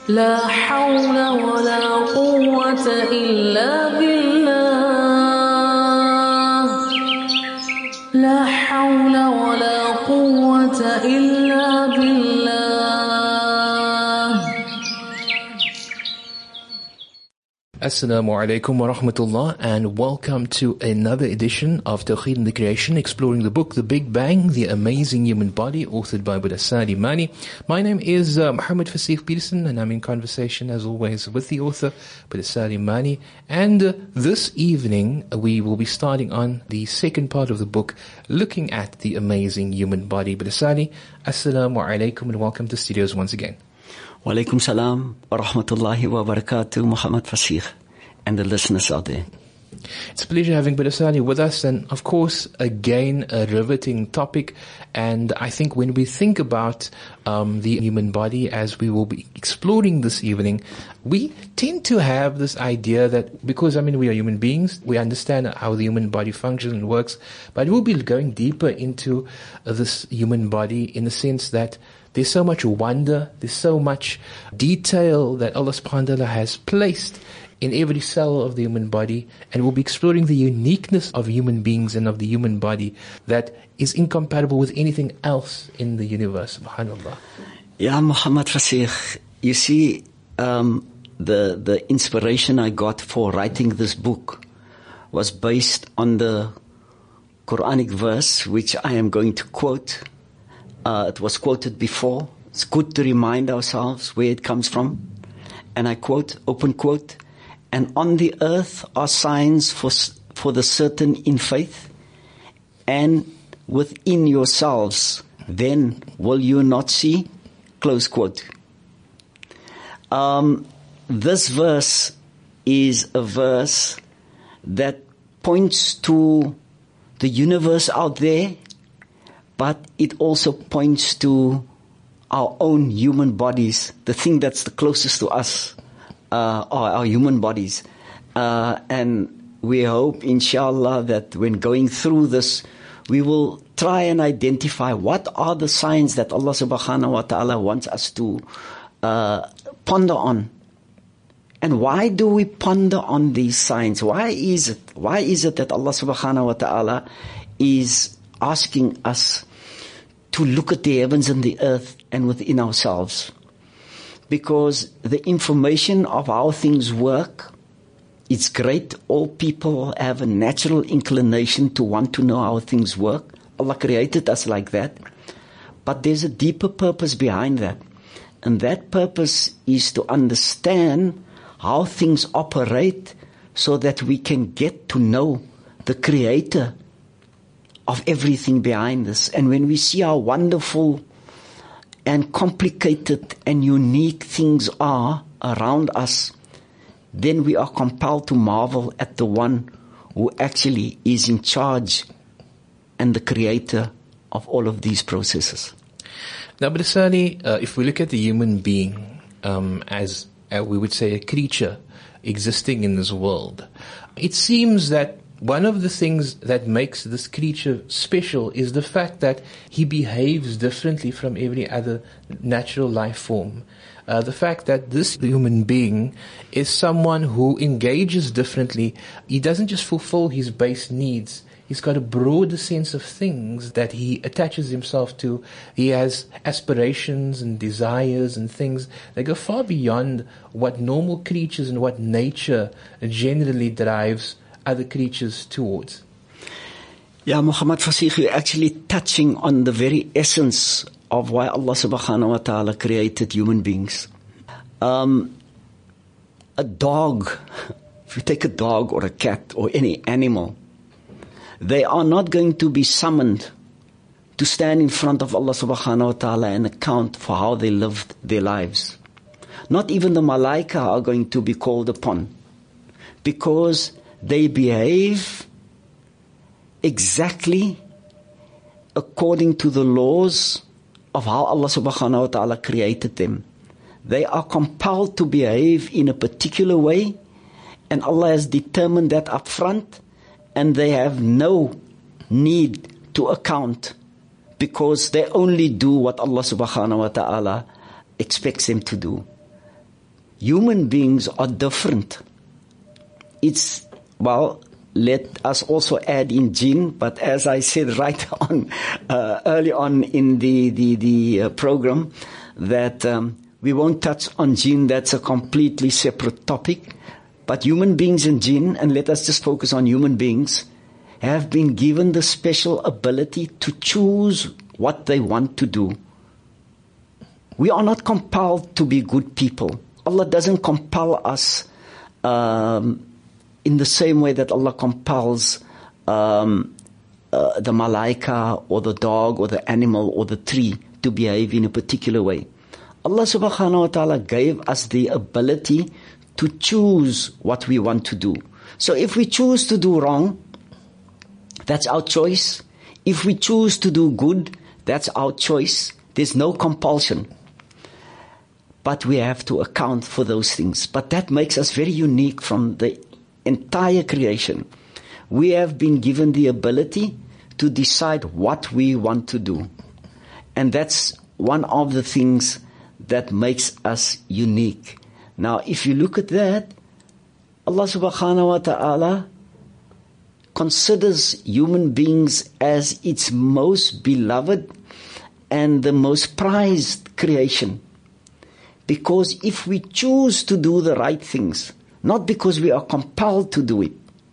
لا حول ولا قوة إلا بالله لا حول ولا قوة إلا بالله. Assalamu alaikum wa rahmatullah, and welcome to another edition of Tawheed and the Creation, exploring the book The Big Bang, The Amazing Human Body, authored by Buddha Sadi Mani. My name is Muhammad Fasih Peterson, and I'm in conversation as always with the author, Buddha Sadi Mani. And this evening we will be starting on the second part of the book, looking at the amazing human body. Buddha Sadi, Assalamu alaikum, and welcome to studios once again. Wa alaikum salam wa rahmatullahi wa barakatuh, Muhammad Fasih, and the listeners out there. It's a pleasure having Buddha Sadi with us, and of course, again, a riveting topic. And I think when we think about the human body, as we will be exploring this evening, we tend to have this idea that because, we are human beings, we understand how the human body functions and works, but we'll be going deeper into this human body in the sense that there's so much wonder, there's so much detail that Allah subhanahu wa ta'ala has placed in every cell of the human body, and we'll be exploring the uniqueness of human beings and of the human body that is incompatible with anything else in the universe, subhanAllah. Yeah, Muhammad Fasih, you see, the inspiration I got for writing this book was based on the Quranic verse, which I am going to quote. It was quoted before. It's good to remind ourselves where it comes from. And I quote, open quote, "And on the earth are signs for the certain in faith, and within yourselves, then will you not see?" Close quote. This verse is a verse that points to the universe out there, but it also points to our own human bodies. The thing that's the closest to us are our human bodies. And we hope, inshallah, that when going through this, we will try and identify what are the signs that Allah subhanahu wa ta'ala wants us to ponder on. And why do we ponder on these signs? Why is it that Allah subhanahu wa ta'ala is asking us to look at the heavens and the earth and within ourselves? Because the information of how things work, it's great. All people have a natural inclination to want to know how things work. Allah created us like that. But there's a deeper purpose behind that. And that purpose is to understand how things operate so that we can get to know the Creator of everything behind us. And when we see how wonderful and complicated and unique things are around us, then we are compelled to marvel at the one who actually is in charge and the creator of all of these processes. Now, Buddha Sadi, if we look at the human being as we would say a creature existing in this world, it seems that one of the things that makes this creature special is the fact that he behaves differently from every other natural life form. The fact that this human being is someone who engages differently. He doesn't just fulfill his base needs. He's got a broader sense of things that he attaches himself to. He has aspirations and desires and things that go far beyond what normal creatures and what nature generally drives other creatures towards. Yeah, Muhammad Fasih, you're actually touching on the very essence of why Allah subhanahu wa ta'ala created human beings. A dog, if you take a dog or a cat or any animal, they are not going to be summoned to stand in front of Allah subhanahu wa ta'ala and account for how they lived their lives. Not even the malaika are going to be called upon, because they behave exactly according to the laws of how Allah subhanahu wa ta'ala created them. They are compelled to behave in a particular way, and Allah has determined that up front, and they have no need to account, because they only do what Allah subhanahu wa ta'ala expects them to do. human beings are different. Let us also add in jinn, but as I said right on, early on in the program, that we won't touch on jinn, that's a completely separate topic. But human beings and jinn, and let us just focus on human beings, have been given the special ability to choose what they want to do. We are not compelled to be good people. Allah doesn't compel us in the same way that Allah compels the malaika or the dog or the animal or the tree to behave in a particular way. Allah subhanahu wa ta'ala gave us the ability to choose what we want to do. So if we choose to do wrong, that's our choice. If we choose to do good, that's our choice. There's no compulsion. But we have to account for those things. But that makes us very unique from the entire creation. We have been given the ability to decide what we want to do. And that's one of the things that makes us unique. Now, if you look at that, Allah subhanahu wa ta'ala considers human beings as its most beloved and the most prized creation. Because if we choose to do the right things, not because we are compelled to do it,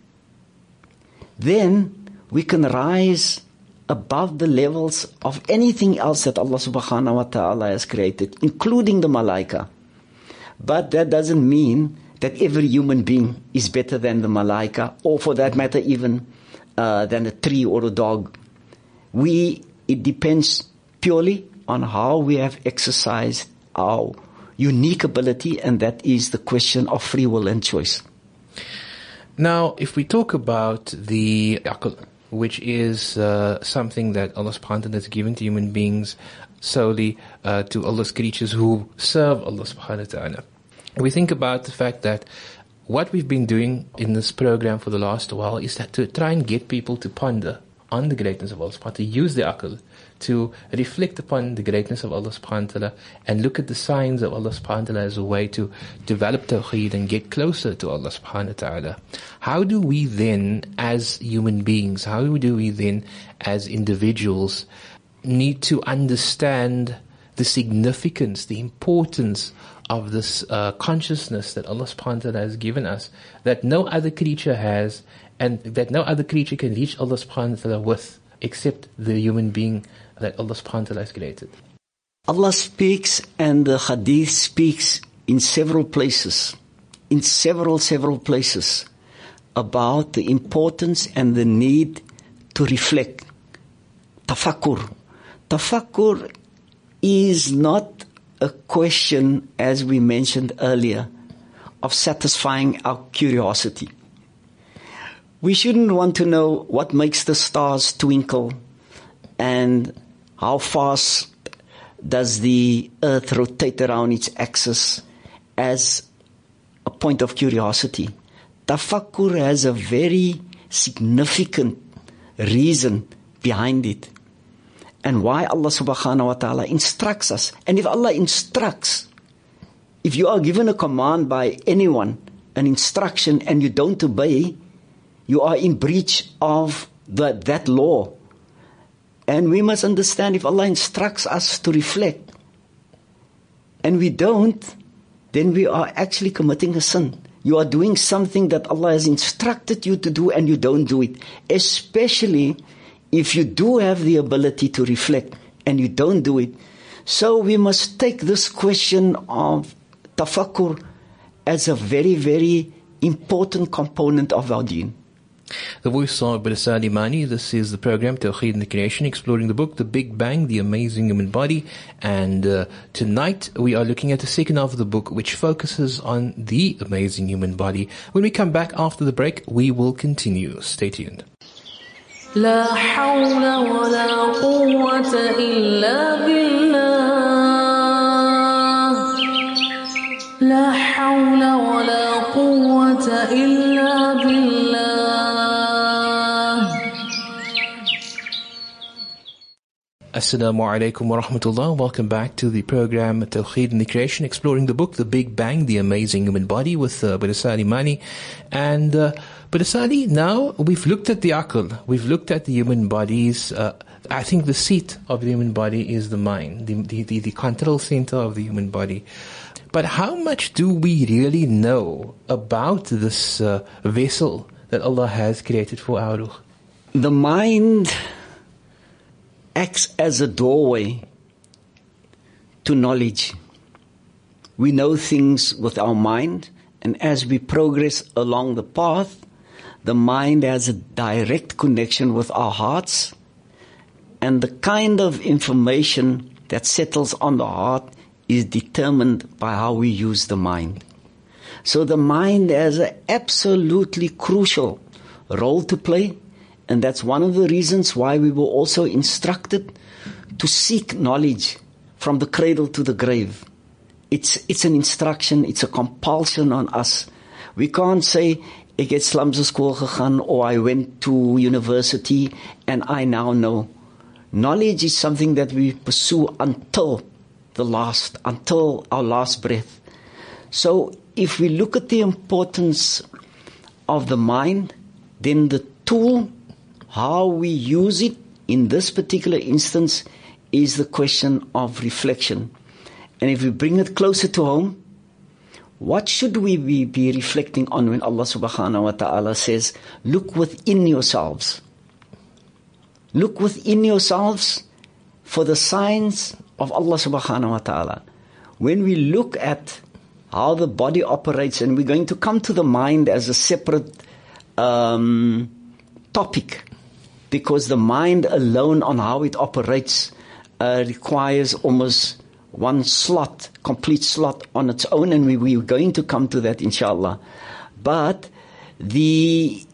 then we can rise above the levels of anything else that Allah subhanahu wa ta'ala has created, including the malaika. But that doesn't mean that every human being is better than the malaika, or for that matter even than a tree or a dog. It depends purely on how we have exercised our unique ability, and that is the question of free will and choice. Now, if we talk about the aql, which is something that Allah subhanahu wa ta'ala has given to human beings solely to Allah's creatures who serve Allah subhanahu wa ta'ala, we think about the fact that what we've been doing in this program for the last while is that to try and get people to ponder on the greatness of Allah subhanahu wa ta'ala, to use the aql, to reflect upon the greatness of Allah subhanahu wa ta'ala and look at the signs of Allah subhanahu wa ta'ala as a way to develop tawheed and get closer to Allah subhanahu wa ta'ala. How do we then, as human beings, how do we then, as individuals, need to understand the significance, the importance of this consciousness that Allah subhanahu wa ta'ala has given us, that no other creature has, and that no other creature can reach Allah subhanahu wa ta'ala with, except the human being that Allah subhanahu wa ta'ala has created? Allah speaks, and the hadith speaks in several places, in several places, about the importance and the need to reflect. Tafakkur. Tafakkur is not a question, as we mentioned earlier, of satisfying our curiosity. We shouldn't want to know what makes the stars twinkle and how fast does the earth rotate around its axis as a point of curiosity. Tafakkur has a very significant reason behind it, and why Allah subhanahu wa ta'ala instructs us. And if Allah instructs, if you are given a command by anyone, an instruction, and you don't obey, you are in breach of that law. And we must understand, if Allah instructs us to reflect, and we don't, then we are actually committing a sin. You are doing something that Allah has instructed you to do, and you don't do it. Especially if you do have the ability to reflect, and you don't do it. So we must take this question of tafakkur as a very, very important component of our deen. The voice of Brother Saad Imani. This is the program Tawheed and the Creation, exploring the book The Big Bang, The Amazing Human Body. And tonight we are looking at the second half of the book, which focuses on the amazing human body. When we come back after the break, we will continue. Stay tuned. لا حول ولا قوة إلا بالله لا حول ولا قوة إلا بالله. Assalamu alaikum wa rahmatullah. Welcome back to the program Tawheed and the Creation, exploring the book The Big Bang, The Amazing Human Body with Brother Sali Mani. And Brother Sali, now we've looked at the aql, we've looked at the human bodies. I think the seat of the human body is the mind, the control center of the human body. But how much do we really know about this vessel that Allah has created for our ruh? The mind acts as a doorway to knowledge. We know things with our mind, and as we progress along the path, the mind has a direct connection with our hearts, and the kind of information that settles on the heart is determined by how we use the mind. So the mind has an absolutely crucial role to play, and that's one of the reasons why we were also instructed to seek knowledge from the cradle to the grave. It's an instruction, it's a compulsion on us. We can't say, ek het slums school gegaan, or I went to university and I now know. Knowledge is something that we pursue until our last breath. So if we look at the importance of the mind, then the tool, how we use it in this particular instance, is the question of reflection. And if we bring it closer to home, what should we be reflecting on when Allah subhanahu wa ta'ala says, look within yourselves. Look within yourselves for the signs of Allah subhanahu wa ta'ala. When we look at how the body operates, and we're going to come to the mind as a separate topic, because the mind alone on how it operates requires almost one slot, complete slot on its own, and we're going to come to that inshallah. But the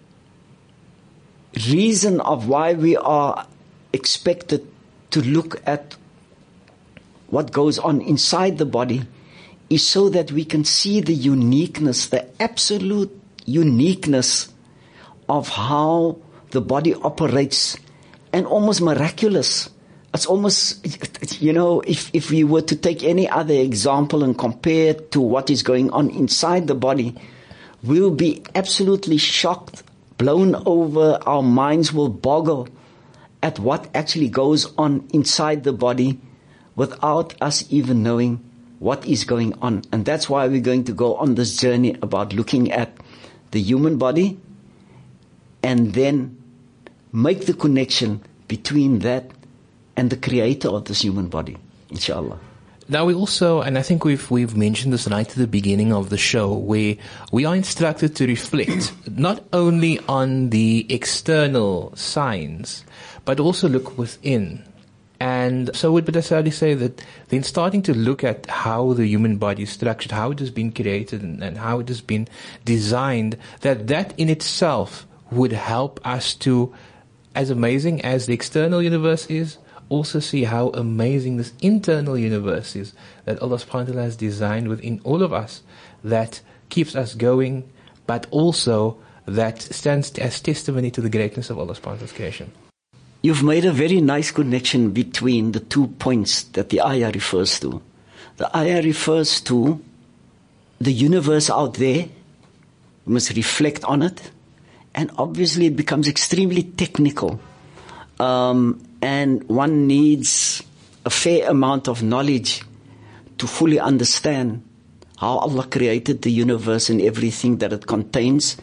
reason of why we are expected to look at what goes on inside the body is so that we can see the uniqueness, the absolute uniqueness of how the body operates, and almost miraculous. It's almost, if we were to take any other example and compare it to what is going on inside the body, we'll be absolutely shocked, blown over, our minds will boggle at what actually goes on inside the body without us even knowing what is going on. And that's why we're going to go on this journey about looking at the human body and then make the connection between that and the creator of this human body, inshallah. Now we also, and I think we've mentioned this right at the beginning of the show, where we are instructed to reflect not only on the external signs, but also look within. And so would Brother Sali say that then starting to look at how the human body is structured, how it has been created and how it has been designed, that in itself would help us to, as amazing as the external universe is, also see how amazing this internal universe is that Allah subhanahu wa ta'ala has designed within all of us, that keeps us going, but also that stands as testimony to the greatness of Allah subhanahu wa ta'ala's creation. You've made a very nice connection between the 2 points that the ayah refers to. The ayah refers to the universe out there. We must reflect on it. And obviously it becomes extremely technical. And one needs a fair amount of knowledge to fully understand how Allah created the universe and everything that it contains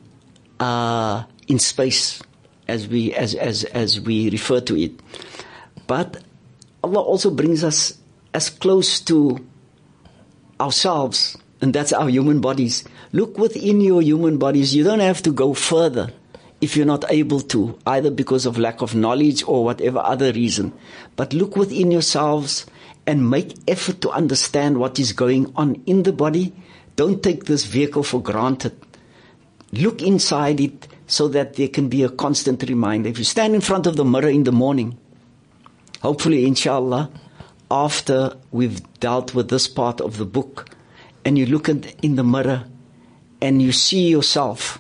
in space, as we refer to it. But Allah also brings us as close to ourselves, and that's our human bodies. Look within your human bodies. You don't have to go further if you're not able to, either because of lack of knowledge or whatever other reason. But look within yourselves and make effort to understand what is going on in the body. Don't take this vehicle for granted. Look inside it so that there can be a constant reminder. If you stand in front of the mirror in the morning, hopefully, inshallah, after we've dealt with this part of the book, and you look in the mirror and you see yourself,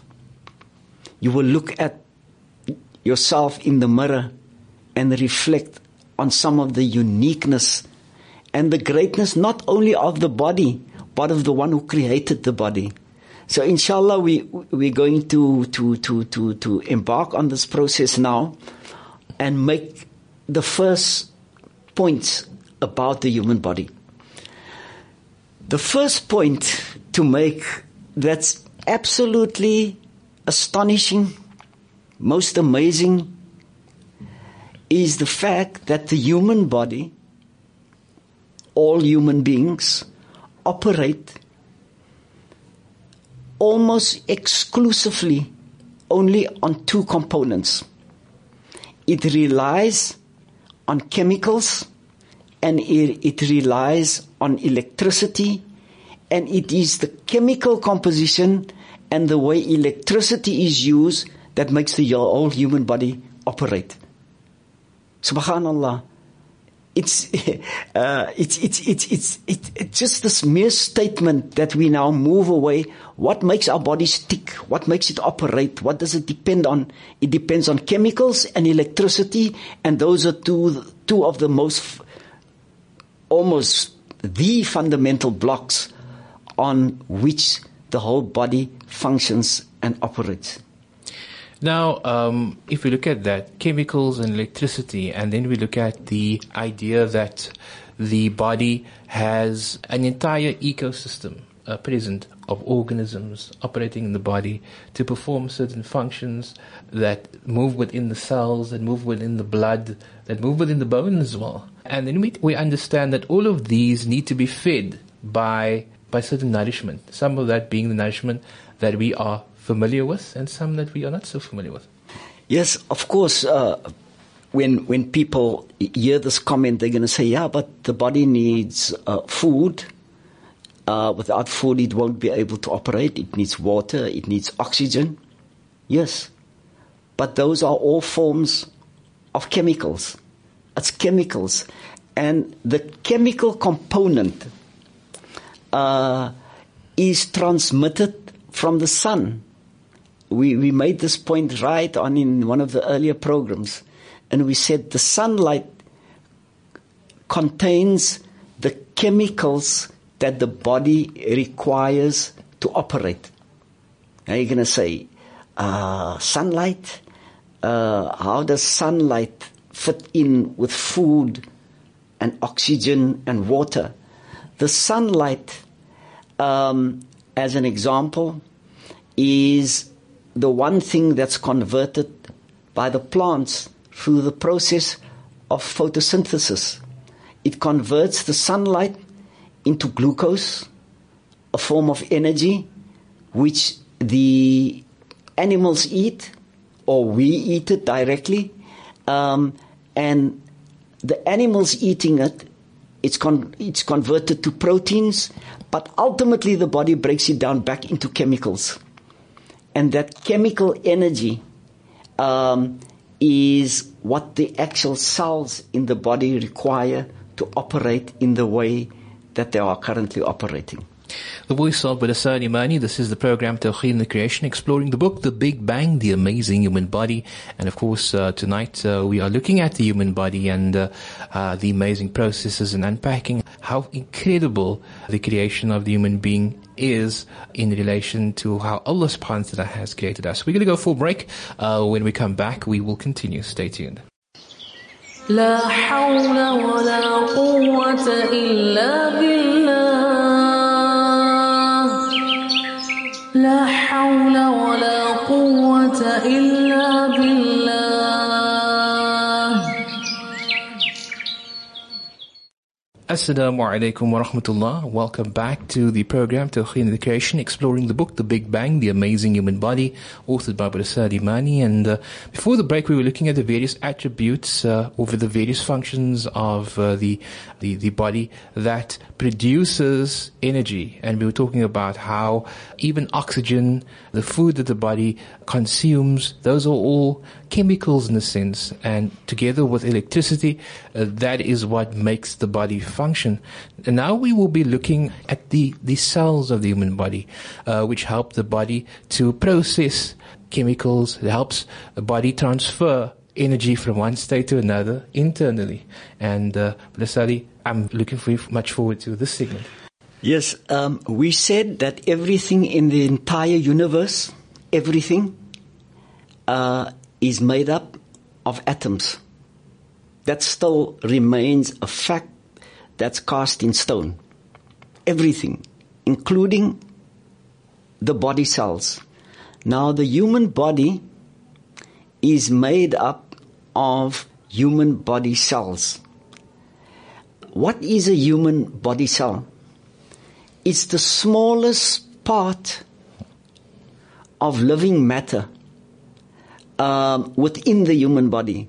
you will look at yourself in the mirror and reflect on some of the uniqueness and the greatness not only of the body, but of the one who created the body. So inshallah, we're going to embark on this process now and make the first points about the human body. The first point to make that's absolutely astonishing, most amazing, is the fact that the human body, all human beings, operate almost exclusively only on two components. It relies on chemicals and it relies on electricity, and it is the chemical composition and the way electricity is used that makes the whole human body operate. Subhanallah. It's just this mere statement that we now move away. What makes our bodies tick? What makes it operate? What does it depend on? It depends on chemicals and electricity, and those are two of the most, almost the fundamental blocks on which the whole body functions and operates. Now, if we look at that, chemicals and electricity, and then we look at the idea that the body has an entire ecosystem present of organisms operating in the body to perform certain functions that move within the cells, that move within the blood, that move within the bone as well. And then we understand that all of these need to be fed by certain nourishment, some of that being the nourishment that we are familiar with and some that we are not so familiar with. Yes, of course, when people hear this comment, they're going to say, yeah, but the body needs food. Without food, it won't be able to operate. It needs water. It needs oxygen. Yes, but those are all forms of chemicals. It's chemicals. And the chemical component is transmitted from the sun. We made this point right on in one of the earlier programs, and we said the sunlight contains the chemicals that the body requires to operate. Now you're going to say, sunlight? How does sunlight fit in with food and oxygen and water? The sunlight, as an example, is the one thing that's converted by the plants through the process of photosynthesis. It converts the sunlight into glucose, a form of energy, which the animals eat, or we eat it directly, and the animals eating it, it's converted to proteins, but ultimately the body breaks it down back into chemicals. And that chemical energy is what the actual cells in the body require to operate in the way that they are currently operating. The voice of Brother Saad Imani. This is the program Tawheed and the Creation, exploring the book The Big Bang, The Amazing Human Body. And of course, tonight we are looking at the human body and the amazing processes and unpacking how incredible the creation of the human being is in relation to how Allah subhanahu wa ta'ala has created us. We're going to go for a break. When we come back, we will continue. Stay tuned. لا حول ولا قوة إلا بالله لا حول ولا قوة إلا بالله. Assalamu alaikum wa rahmatullah. Welcome back to the program Tawheed and the Creation, exploring the book The Big Bang, The Amazing Human Body, authored by Brother Saad Imani. And before the break, we were looking at the various attributes over the various functions of the body that produces energy. And we were talking about how even oxygen, the food that the body consumes, those are all chemicals in a sense, and together with electricity, that is what makes the body function. And now we will be looking at the cells of the human body, which help the body to process chemicals. It helps the body transfer energy from one state to another internally. And Brother Salih, I'm looking much forward to this segment. Yes, we said that everything in the entire universe, everything, is made up of atoms. That still remains a fact that's cast in stone. Everything, including the body cells. Now, the human body is made up of human body cells. What is a human body cell? It's the smallest part of living matter within the human body.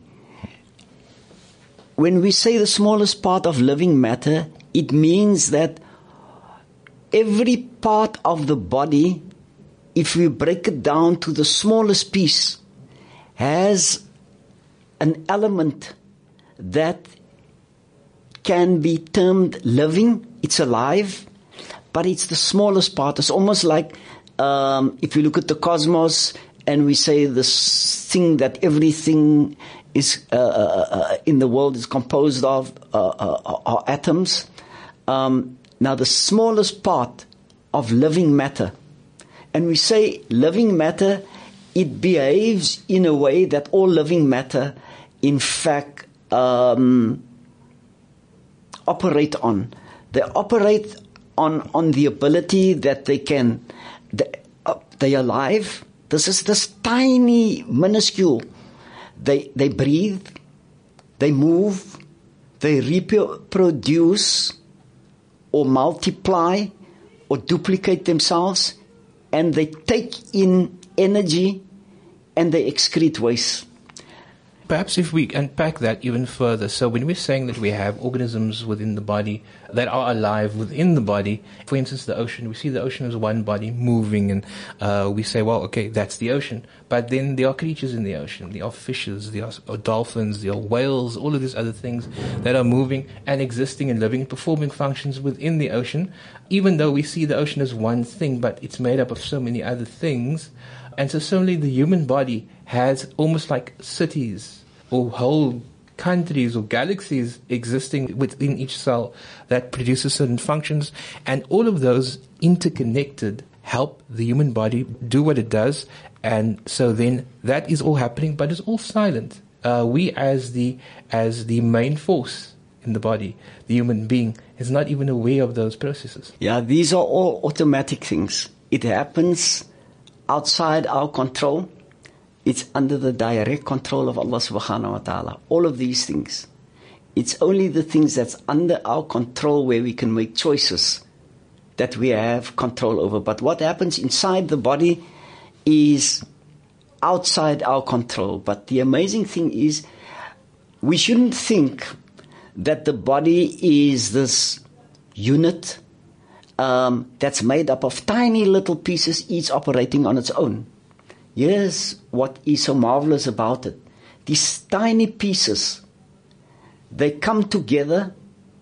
When we say the smallest part of living matter, it means that every part of the body, if we break it down to the smallest piece, has an element that can be termed living. It's alive, but it's the smallest part. It's almost like if you look at the cosmos and we say this thing that everything is in the world is composed of are atoms. Now the smallest part of living matter, and we say living matter, it behaves in a way that all living matter, in fact, operate on. They operate on the ability that they are alive. This is this tiny, minuscule. They breathe, they move, they reproduce or multiply or duplicate themselves, and they take in energy and they excrete waste. Perhaps if we unpack that even further, so when we're saying that we have organisms within the body that are alive within the body, for instance, the ocean, we see the ocean as one body moving, and we say, well, okay, that's the ocean. But then there are creatures in the ocean. There are fishes, there are dolphins, there are whales, all of these other things that are moving and existing and living and performing functions within the ocean, even though we see the ocean as one thing, but it's made up of so many other things. And so suddenly the human body has almost like cities or whole countries or galaxies existing within each cell that produces certain functions, and all of those interconnected help the human body do what it does. And so then that is all happening, but it's all silent. We as the main force in the body, the human being, is not even aware of those processes. Yeah, these are all automatic things. It happens outside our control. It's under the direct control of Allah subhanahu wa ta'ala. All of these things. It's only the things that's under our control where we can make choices that we have control over. But what happens inside the body is outside our control. But the amazing thing is, we shouldn't think that the body is this unit that's made up of tiny little pieces, each operating on its own. Here's what is so marvelous about it. These tiny pieces, they come together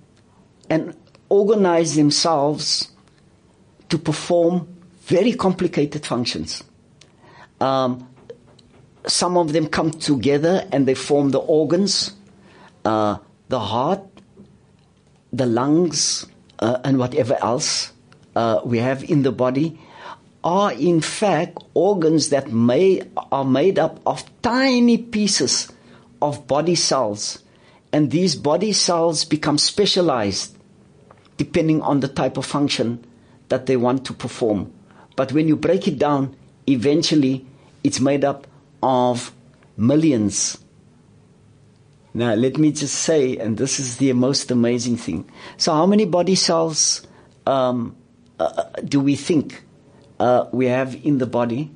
and organize themselves to perform very complicated functions. Some of them come together and they form the organs, the heart, the lungs, and whatever else we have in the body, are in fact organs that are made up of tiny pieces of body cells. And these body cells become specialized depending on the type of function that they want to perform. But when you break it down, eventually it's made up of millions. Now let me just say, and this is the most amazing thing. So how many body cells do we think we have in the body?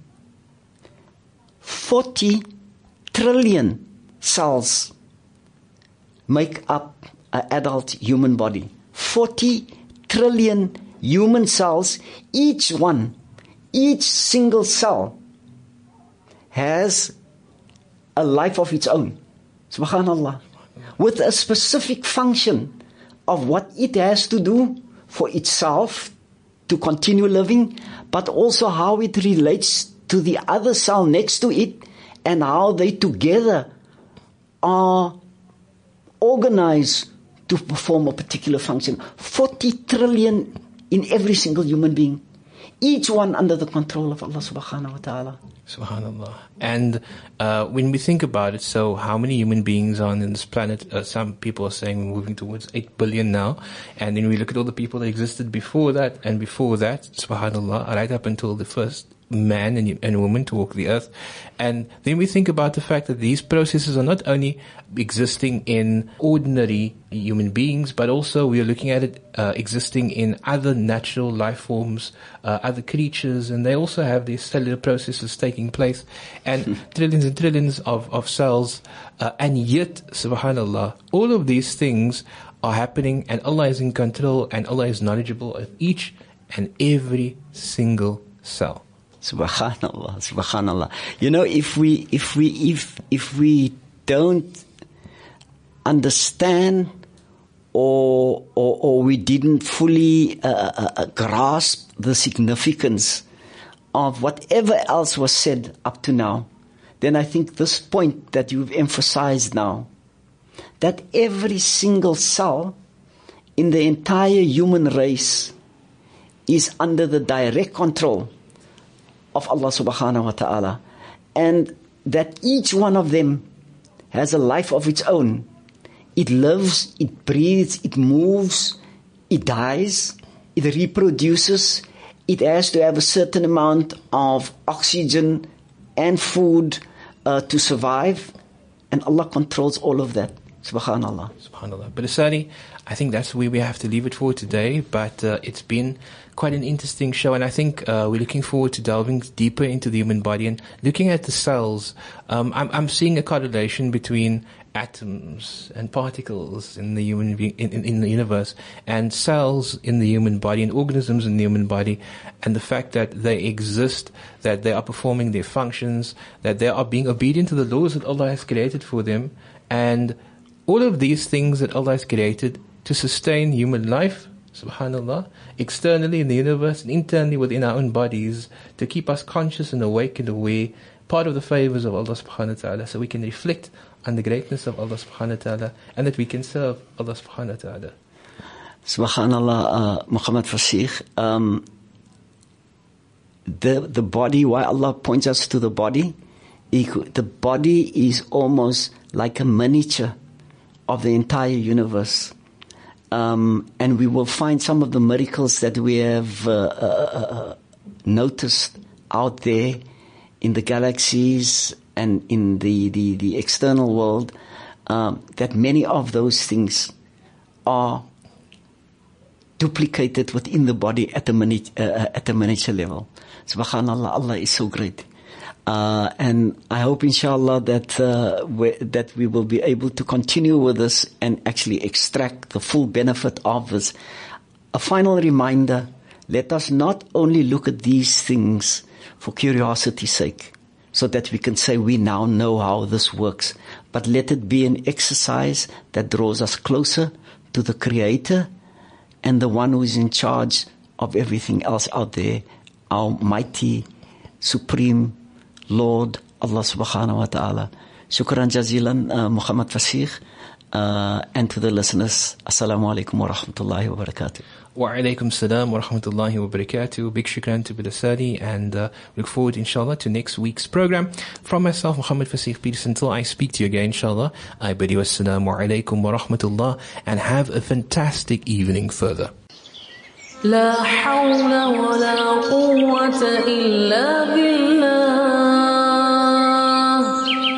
40 trillion cells make up an adult human body. 40 trillion human cells, each single cell has a life of its own. Subhanallah. With a specific function of what it has to do for itself to continue living, but also how it relates to the other cell next to it and how they together are organized to perform a particular function. 40 trillion in every single human being. Each one under the control of Allah subhanahu wa ta'ala. Subhanallah. And when we think about it, so how many human beings are on this planet? Some people are saying we're moving towards 8 billion now. And then we look at all the people that existed before that and before that, subhanallah, right up until the first man and woman to walk the earth. And then we think about the fact that these processes are not only existing in ordinary human beings, but also we are looking at it existing in other natural life forms, other creatures, and they also have these cellular processes taking place, and trillions of cells, and yet, subhanallah, all of these things are happening, and Allah is in control, and Allah is knowledgeable of each and every single cell. Subhanallah, subhanallah. You know, if we don't understand or we didn't fully grasp the significance of whatever else was said up to now, then I think this point that you've emphasized now, that every single cell in the entire human race is under the direct control of Allah subhanahu wa ta'ala, and that each one of them has a life of its own. It lives, it breathes, it moves, it dies, it reproduces, it has to have a certain amount of oxygen and food to survive, and Allah controls all of that. Subhanallah. Subhanallah. But Asani, I think that's where we have to leave it for today, but it's been quite an interesting show, and I think we're looking forward to delving deeper into the human body and looking at the cells. I'm seeing a correlation between atoms and particles in the human in the universe, and cells in the human body, and organisms in the human body, and the fact that they exist, that they are performing their functions, that they are being obedient to the laws that Allah has created for them, and all of these things that Allah has created to sustain human life, subhanallah, externally in the universe and internally within our own bodies, to keep us conscious and awake and aware, part of the favors of Allah subhanahu wa ta'ala, so we can reflect on the greatness of Allah subhanahu wa ta'ala, and that we can serve Allah subhanahu wa ta'ala. Subhanallah, Muhammad Fasih, the body, why Allah points us to the body is almost like a miniature of the entire universe. And we will find some of the miracles that we have noticed out there in the galaxies and in the external world, that many of those things are duplicated within the body at a miniature level. Subhanallah, Allah is so great. And I hope, inshallah, that we will be able to continue with this and actually extract the full benefit of this. A final reminder, let us not only look at these things for curiosity's sake, so that we can say we now know how this works, but let it be an exercise that draws us closer to the Creator and the one who is in charge of everything else out there, our mighty, supreme Lord, Allah subhanahu wa ta'ala. Shukran jazilan, Muhammad Fasih, and to the listeners, Assalamu alaikum wa rahmatullahi wa barakatuh. Wa alaikum salam wa rahmatullahi wa barakatuh. Big shukran to Bilasadi, and look forward, inshallah, to next week's program. From myself, Muhammad Fasih Peterson, until I speak to you again, inshallah, I bid you assalamu alaikum wa rahmatullah, and have a fantastic evening further. لا حول ولا قوة إلا بالله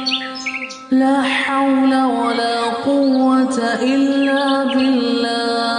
لا حول ولا قوة إلا بالله